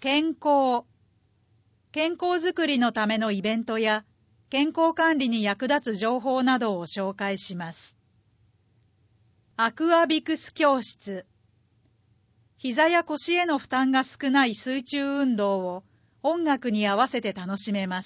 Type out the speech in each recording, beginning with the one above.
健康づくりのためのイベントや健康管理に役立つ情報などを紹介します。アクアビクス教室。膝や腰への負担が少ない水中運動を音楽に合わせて楽しめます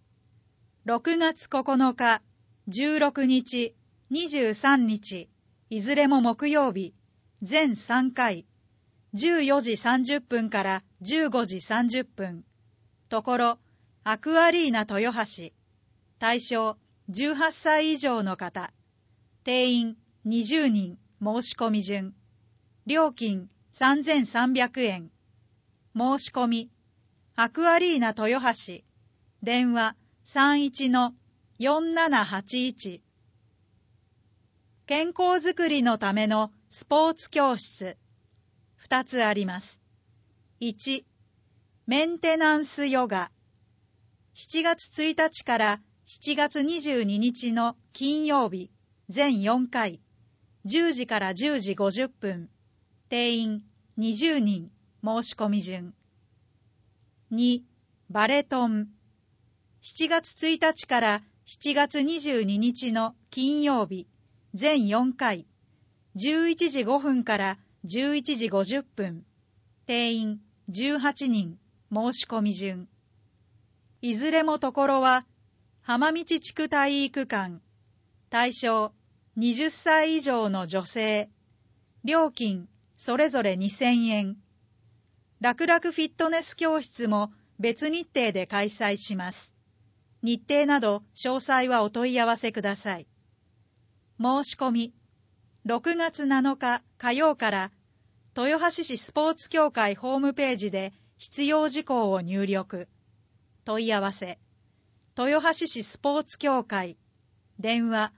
。6月9日、16日、23日、いずれも木曜日、全3回、14時30分から15時30分。ところ、アクアリーナ豊橋。対象、18歳以上の方。定員、20人。申し込み順。料金、3300円。申し込み、アクアリーナ豊橋。電話、31-4781。健康づくりのためのスポーツ教室。2つあります。1、メンテナンスヨガ。7月1日から7月22日の金曜日、全4回、10時から10時50分。定員20人。申し込み順。2、バレトン。7月1日から7月22日の金曜日、全4回、11時5分から11時50分。定員18人。申し込み順。いずれもところは、浜道地区体育館。対象、20歳以上の女性。料金、それぞれ2000円。楽々フィットネス教室も別日程で開催します。日程など詳細はお問い合わせください。申し込み、6月7日火曜から豊橋市スポーツ協会ホームページで必要事項を入力。問い合わせ、豊橋市スポーツ協会。電話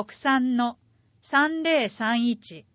63-3031。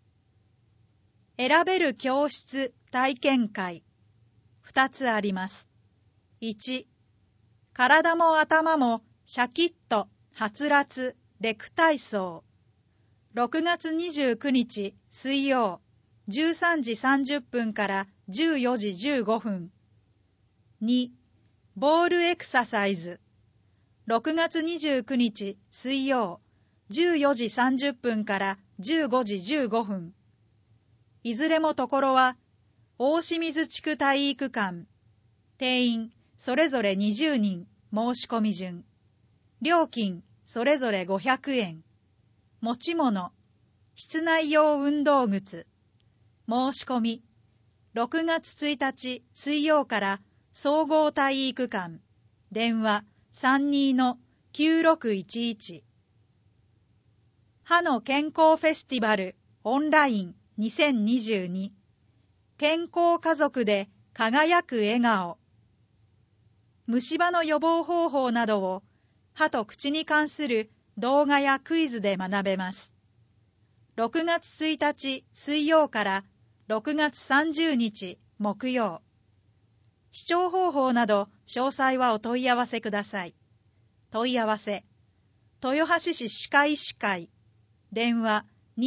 選べる教室体験会。2つあります。1、体も頭もシャキッとはつらつレク体操。6月29日水曜、13時30分から14時15分。2、ボールエクササイズ。6月29日水曜、14時30分から15時15分。いずれもところは、大清水地区体育館。定員、それぞれ20人。申し込み順。料金、それぞれ500円。持ち物、室内用運動靴。申し込み、6月1日水曜から総合体育館。電話、32-9611。歯の健康フェスティバルオンライン2022。健康家族で輝く笑顔。虫歯の予防方法などを歯と口に関する動画やクイズで学べます。6月1日水曜から6月30日木曜。視聴方法など詳細はお問い合わせください。問い合わせ、豊橋市歯科医師会。電話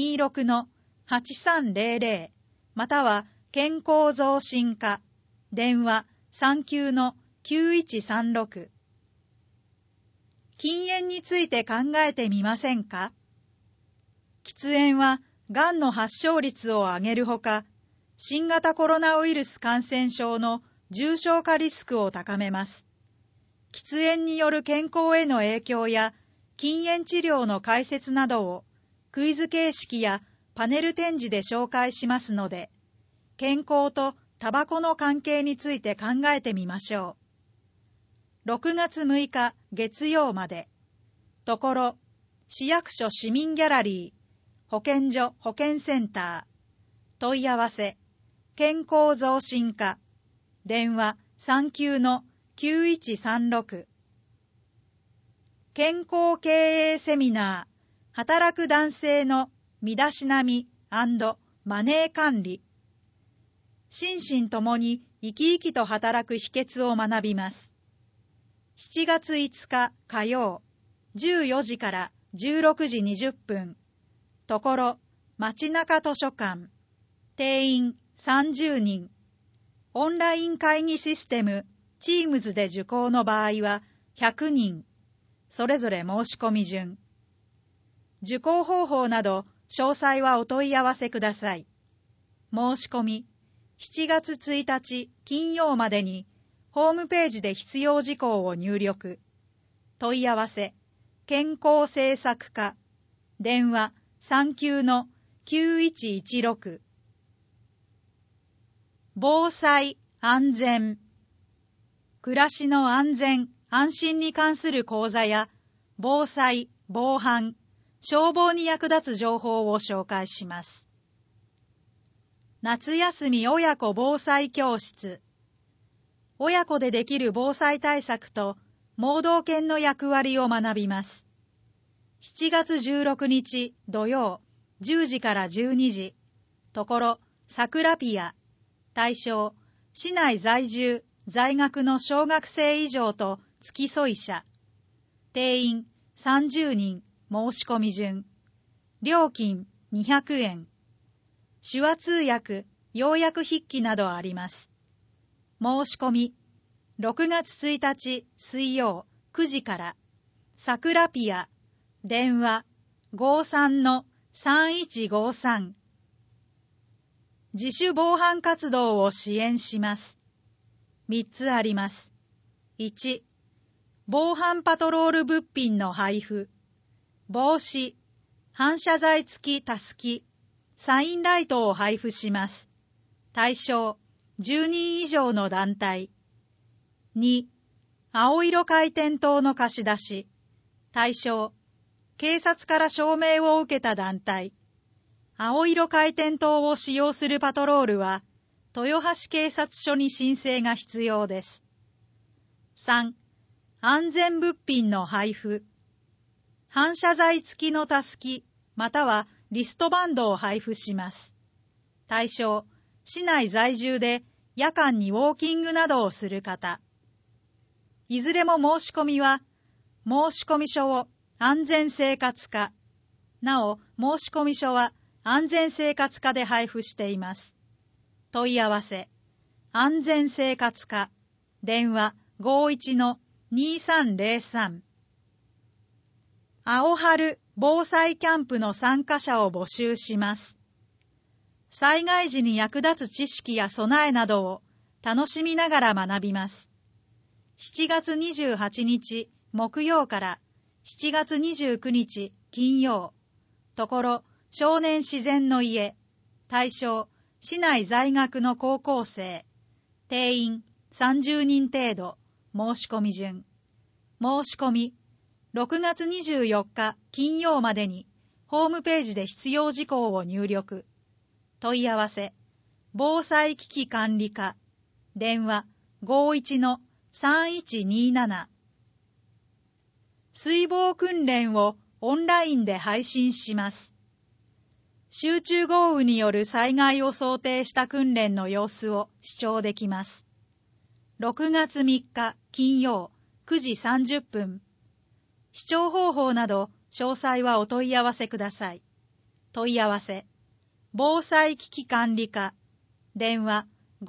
26-8300 または健康増進課。電話39-9136。禁煙について考えてみませんか？喫煙はがんの発症率を上げるほか、新型コロナウイルス感染症の重症化リスクを高めます。喫煙による健康への影響や禁煙治療の解説などをクイズ形式やパネル展示で紹介しますので、健康とタバコの関係について考えてみましょう。6月6日月曜まで。ところ、市役所市民ギャラリー、保健所保健センター。問い合わせ、健康増進課。電話39-9136。健康経営セミナー、働く男性の身だしなみ&マネー管理。心身ともに生き生きと働く秘訣を学びます。7月5日火曜、14時から16時20分。ところ、街中図書館。定員30人。 オンライン会議システム Teams で受講の場合は100人、それぞれ申し込み順。受講方法など詳細はお問い合わせください。申し込み、7月1日金曜までにホームページで必要事項を入力。問い合わせ、健康政策課、電話39-9116。防災・安全。暮らしの安全・安心に関する講座や、防災・防犯、消防に役立つ情報を紹介します。夏休み親子防災教室。親子でできる防災対策と盲導犬の役割を学びます。7月16日土曜10時から12時。ところ、さくらピア。対象、市内在住、在学の小学生以上と付き添い者。定員30人、申し込み順。料金200円。手話通訳、要約筆記などあります。申し込み、6月1日水曜9時から、さくらピア、電話53-3153。自主防犯活動を支援します。3つあります。1、防犯パトロール物品の配布。帽子、反射材付きたすき、サインライトを配布します。対象、10人以上の団体。2、青色回転灯の貸し出し。対象、警察から証明を受けた団体。青色回転灯を使用するパトロールは、豊橋警察署に申請が必要です。3、安全物品の配布。反射材付きのたすき、またはリストバンドを配布します。対象、市内在住で夜間にウォーキングなどをする方。いずれも申し込みは、申込書を安全生活課。なお、申込書は安全生活課で配布しています。問い合わせ、安全生活課、電話51-2303。青春防災キャンプの参加者を募集します。災害時に役立つ知識や備えなどを楽しみながら学びます。7月28日木曜から7月29日金曜。ところ、少年自然の家。対象、市内在学の高校生。定員30人程度。申し込み順。申し込み、6月24日金曜までにホームページで必要事項を入力。問い合わせ、防災危機管理課。電話51-3127。水防訓練をオンラインで配信します。集中豪雨による災害を想定した訓練の様子を視聴できます。6月3日金曜9時30分。視聴方法など詳細はお問い合わせください。問い合わせ、防災危機管理課。電話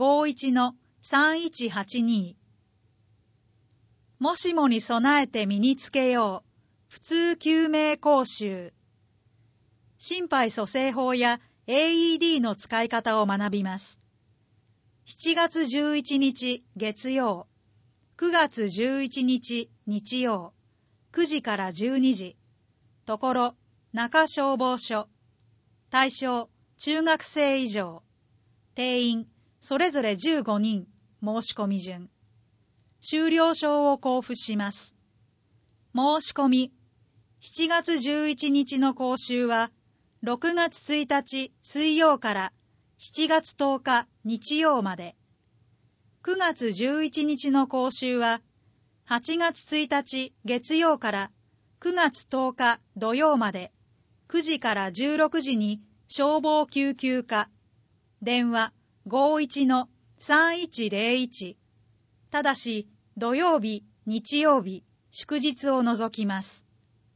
51-3182。もしもに備えて身につけよう。普通救命講習。心肺蘇生法や AED の使い方を学びます。7月11日月曜、9月11日日曜、9時から12時。ところ、中消防署。対象、中学生以上。定員、それぞれ15人。申し込み順。終了証を交付します。申し込み。7月11日の講習は、6月1日水曜から7月10日日曜まで。9月11日の講習は、8月1日月曜から9月10日土曜まで、9時から16時に消防救急課。電話51-3101。ただし、土曜日、日曜日、祝日を除きます。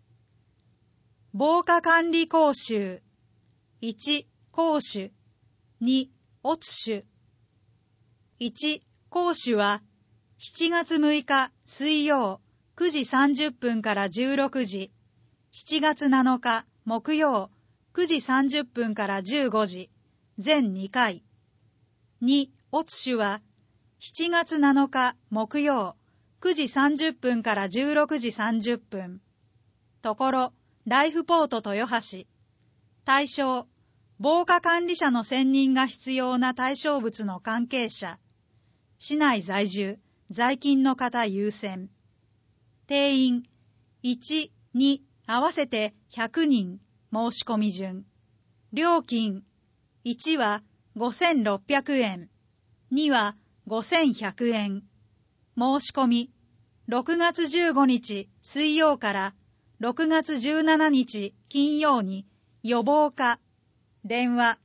防火管理講習。1、講習。2、オツ種。 1、講習は7月6日水曜9時30分から16時、7月7日木曜9時30分から15時、全2回。2、オツシュは7月7日木曜9時30分から16時30分。ところ、ライフポート豊橋。対象、防火管理者の選任が必要な対象物の関係者。市内在住、在勤の方優先。定員、1、2、合わせて100人、申し込み順。料金、1は5600円、2は5100円。申し込み、6月15日水曜から6月17日金曜に予防課、電話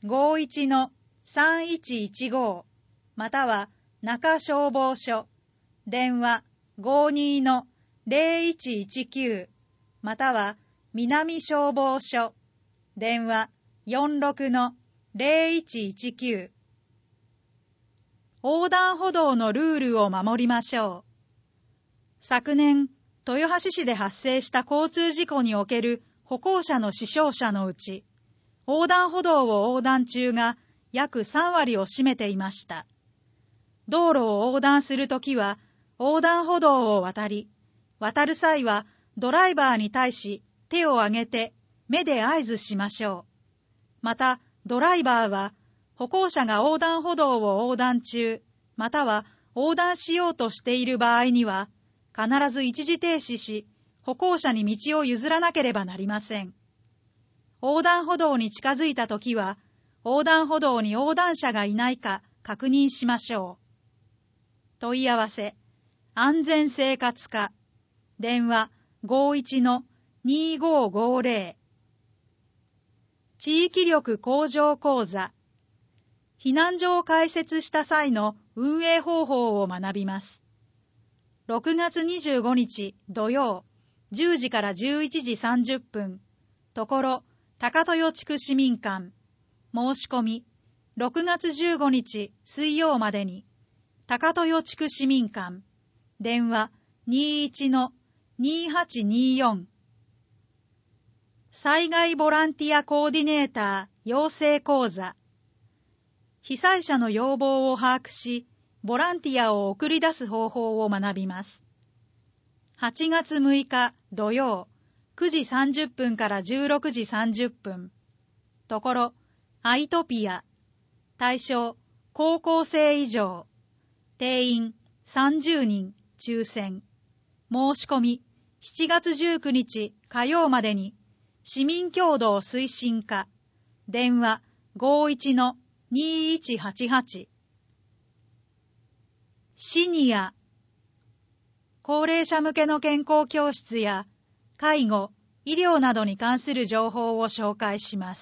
51-3115 または中消防署、電話 52-0119 または南消防署、電話 46-0119。横断歩道のルールを守りましょう。昨年、豊橋市で発生した交通事故における歩行者の死傷者のうち、横断歩道を横断中が約3割を占めていました。道路を横断するときは、横断歩道を渡る際はドライバーに対し手を挙げて目で合図しましょう。また、ドライバーは、歩行者が横断歩道を横断中、または横断しようとしている場合には、必ず一時停止し、歩行者に道を譲らなければなりません。横断歩道に近づいたときは、横断歩道に横断者がいないか確認しましょう。問い合わせ、安全生活課、電話 51-2550。地域力向上講座。避難所を開設した際の運営方法を学びます。6月25日土曜、10時から11時30分、ところ、高豊地区市民館。申し込み、6月15日水曜までに、高豊地区市民館。電話 21-2824。災害ボランティアコーディネーター養成講座。被災者の要望を把握し、ボランティアを送り出す方法を学びます。8月6日土曜、9時30分から16時30分。ところ、アイトピア。対象、高校生以上。定員、30人、抽選。申し込み、7月19日火曜までに、市民協同推進課。電話、51-2188。シニア。高齢者向けの健康教室や介護、医療などに関する情報を紹介します。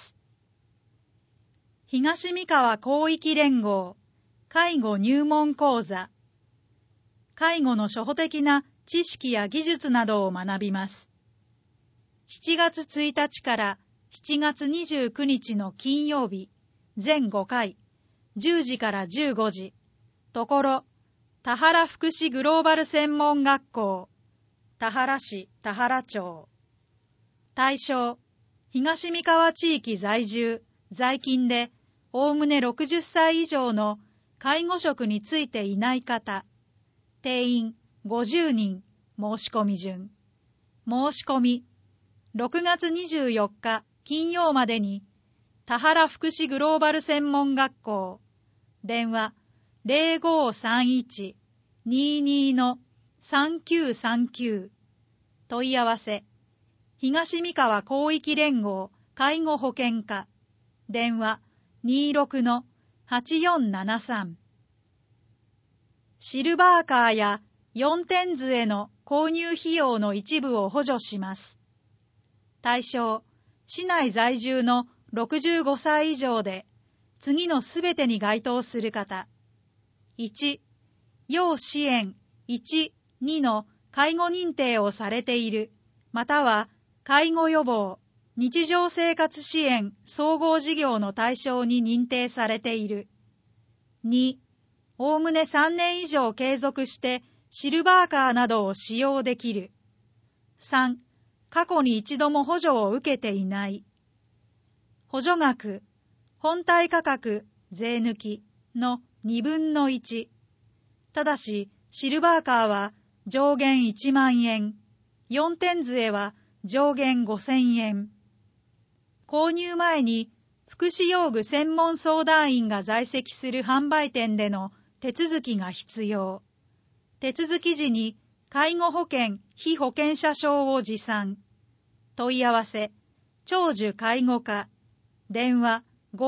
東三河広域連合介護入門講座。介護の初歩的な知識や技術などを学びます。7月1日から7月29日の金曜日、全5回、10時から15時、ところ、田原福祉グローバル専門学校、田原市田原町。対象、東三河地域在住、在勤で、おおむね60歳以上の介護職についていない方。定員50人、申し込み順。申し込み、6月24日金曜までに、田原福祉グローバル専門学校。電話、0531-22-3939。問い合わせ、東三河広域連合介護保険課。電話、26-8473。シルバーカーや4点図への購入費用の一部を補助します。対象、市内在住の65歳以上で、次のすべてに該当する方。1、要支援1、2の介護認定をされている、または介護予防、日常生活支援総合事業の対象に認定されている。2、 おおむね3年以上継続してシルバーカーなどを使用できる。3、過去に一度も補助を受けていない。補助額、本体価格、税抜きの2分の1。ただし、シルバーカーは上限1万円、4点杖は上限5000円。購入前に福祉用具専門相談員が在籍する販売店での手続きが必要。手続き時に介護保険被保険者証を持参。問い合わせ、長寿介護課、電話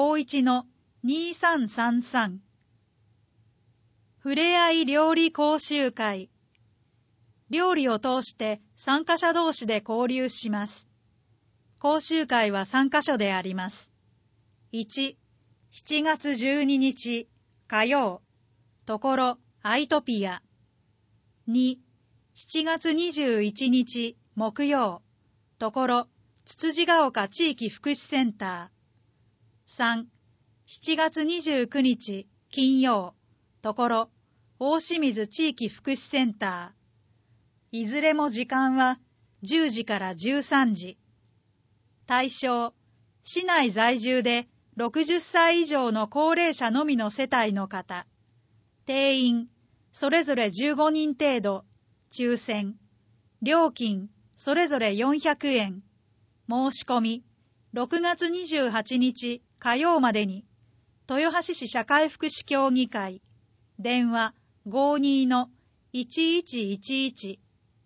51-2333。ふれあい料理講習会。料理を通して参加者同士で交流します。講習会は3カ所であります。1、7月12日火曜、ところアイトピア。2、7月21日木曜、ところつつじが丘地域福祉センター。3、7月29日金曜、ところ大清水地域福祉センター。いずれも時間は10時から13時。対象、市内在住で60歳以上の高齢者のみの世帯の方。定員、それぞれ15人程度。抽選。料金、それぞれ400円。申し込み、6月28日火曜までに、豊橋市社会福祉協議会。電話 52-1111。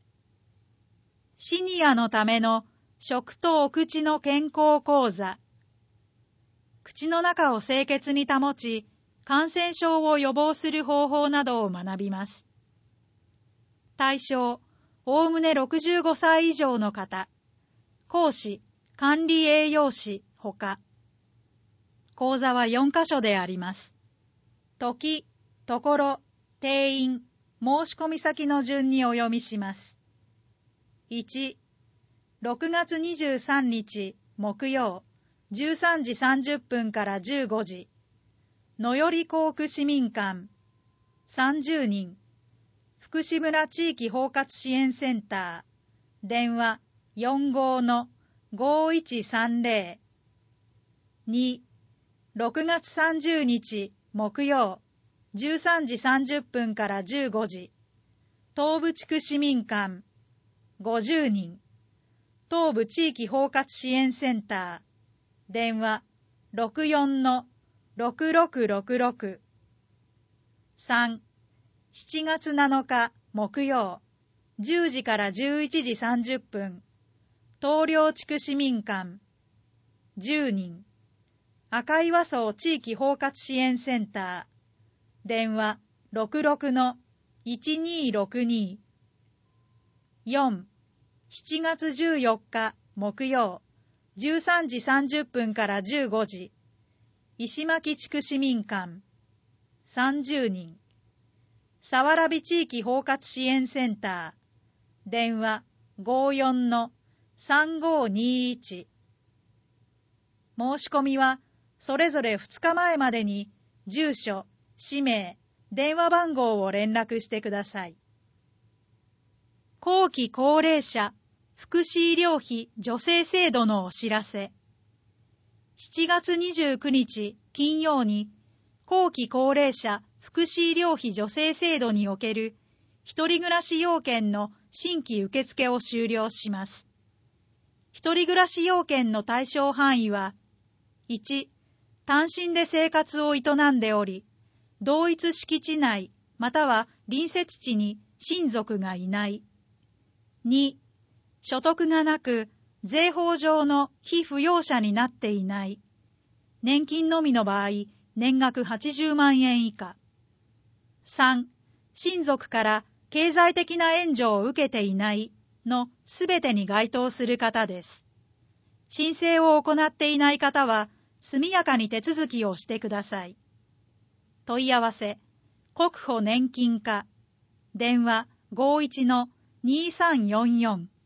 シニアのための食とお口の健康講座。口の中を清潔に保ち、感染症を予防する方法などを学びます。対象、おおむね65歳以上の方。講師、管理栄養士、ほか。講座は4カ所であります。時、ところ、定員、申し込み先の順にお読みします。1、6月23日木曜、13時30分から15時。野寄甲区市民館。30人。福祉村地域包括支援センター。電話 45-5130。2、6月30日木曜、13時30分から15時。東部地区市民館。50人。東部地域包括支援センター。電話 64-6666。3、7月7日木曜、10時から11時30分。東陵地区市民館。10人。赤岩荘地域包括支援センター。電話 66-1262。4、7月14日木曜、13時30分から15時。石巻地区市民館。30人。佐原美地域包括支援センター。電話 54-3521。申し込みはそれぞれ2日前までに住所、氏名、電話番号を連絡してください。後期高齢者福祉医療費助成制度のお知らせ。7月29日金曜に後期高齢者福祉医療費助成制度における一人暮らし要件の新規受付を終了します。一人暮らし要件の対象範囲は、1、単身で生活を営んでおり、同一敷地内または隣接地に親族がいない。2、所得がなく、税法上の被扶養者になっていない。年金のみの場合、年額80万円以下。3、親族から経済的な援助を受けていないのすべてに該当する方です。申請を行っていない方は、速やかに手続きをしてください。問い合わせ、国保年金課。電話 51-2344。